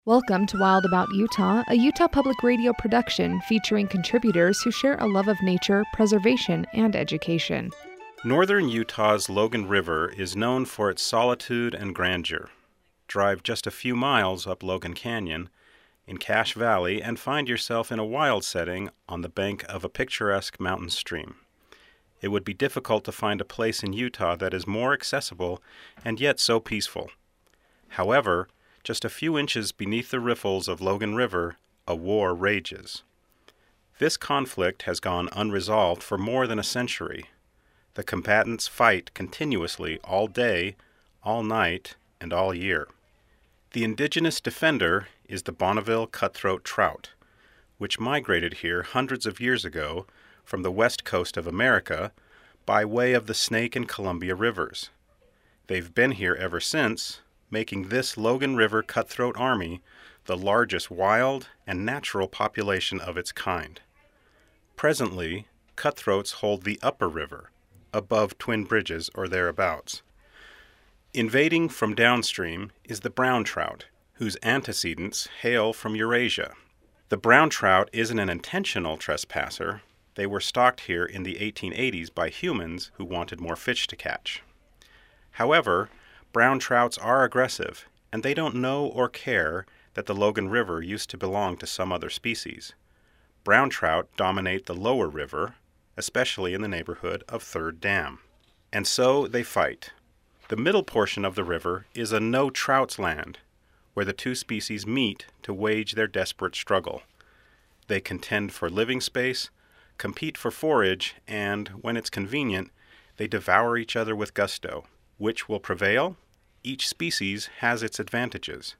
Welcome to Wild About Utah, a Utah Public Radio production featuring contributors who share a love of nature, preservation, and education. Northern Utah's Logan River is known for its solitude and grandeur. Drive just a few miles up Logan Canyon in Cache Valley and find yourself in a wild setting on the bank of a picturesque mountain stream. It would be difficult to find a place in Utah that is more accessible and yet so peaceful. However, just a few inches beneath the riffles of Logan River, a war rages. This conflict has gone unresolved for more than a century. The combatants fight continuously all day, all night, and all year. The indigenous defender is the Bonneville cutthroat trout, which migrated here hundreds of years ago from the west coast of America by way of the Snake and Columbia rivers. They've been here ever since, making this Logan River cutthroat army the largest wild and natural population of its kind. Presently, cutthroats hold the upper river, above Twin Bridges or thereabouts. Invading from downstream is the brown trout, whose antecedents hail from Eurasia. The brown trout isn't an intentional trespasser. They were stocked here in the 1880s by humans who wanted more fish to catch. However, brown trouts are aggressive, and they don't know or care that the Logan River used to belong to some other species. Brown trout dominate the lower river, especially in the neighborhood of Third Dam. And so they fight. The middle portion of the river is a no-trouts land, where the two species meet to wage their desperate struggle. They contend for living space, compete for forage, and, when it's convenient, they devour each other with gusto. Which will prevail? Each species has its advantages.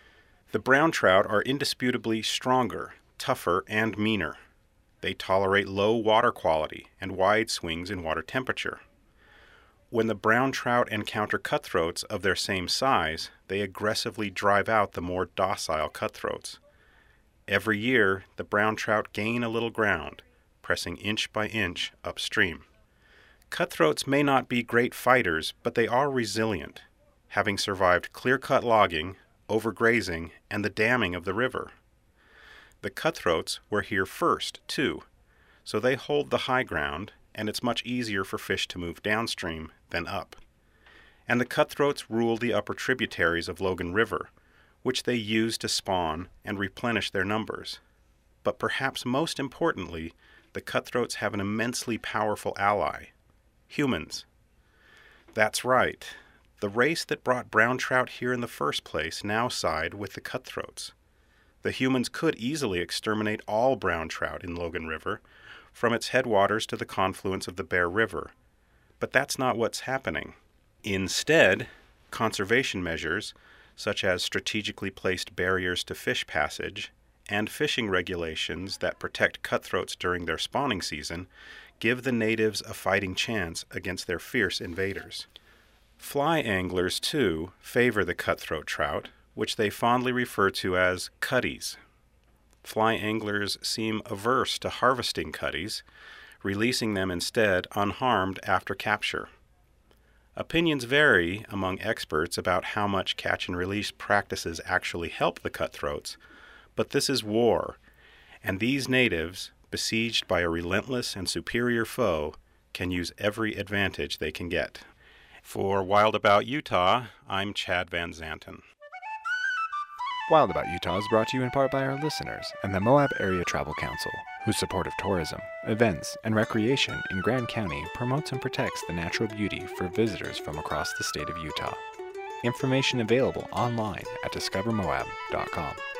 The brown trout are indisputably stronger, tougher, and meaner. They tolerate low water quality and wide swings in water temperature. When the brown trout encounter cutthroats of their same size, they aggressively drive out the more docile cutthroats. Every year, the brown trout gain a little ground, pressing inch by inch upstream. Cutthroats may not be great fighters, but they are resilient, having survived clear-cut logging, overgrazing, and the damming of the river. The cutthroats were here first, too, so they hold the high ground, and it's much easier for fish to move downstream than up. And the cutthroats rule the upper tributaries of Logan River, which they use to spawn and replenish their numbers. But perhaps most importantly, the cutthroats have an immensely powerful ally: humans. That's right. The race that brought brown trout here in the first place now side with the cutthroats. The humans could easily exterminate all brown trout in Logan River, from its headwaters to the confluence of the Bear River. But that's not what's happening. Instead, conservation measures, such as strategically placed barriers to fish passage and fishing regulations that protect cutthroats during their spawning season, give the natives a fighting chance against their fierce invaders. Fly anglers, too, favor the cutthroat trout, which they fondly refer to as cutties. Fly anglers seem averse to harvesting cutties, releasing them instead unharmed after capture. Opinions vary among experts about how much catch-and-release practices actually help the cutthroats, but this is war, and these natives, besieged by a relentless and superior foe, can use every advantage they can get. For Wild About Utah, I'm Chad Van Zanten. Wild About Utah is brought to you in part by our listeners and the Moab Area Travel Council, whose support of tourism, events, and recreation in Grand County promotes and protects the natural beauty for visitors from across the state of Utah. Information available online at discovermoab.com.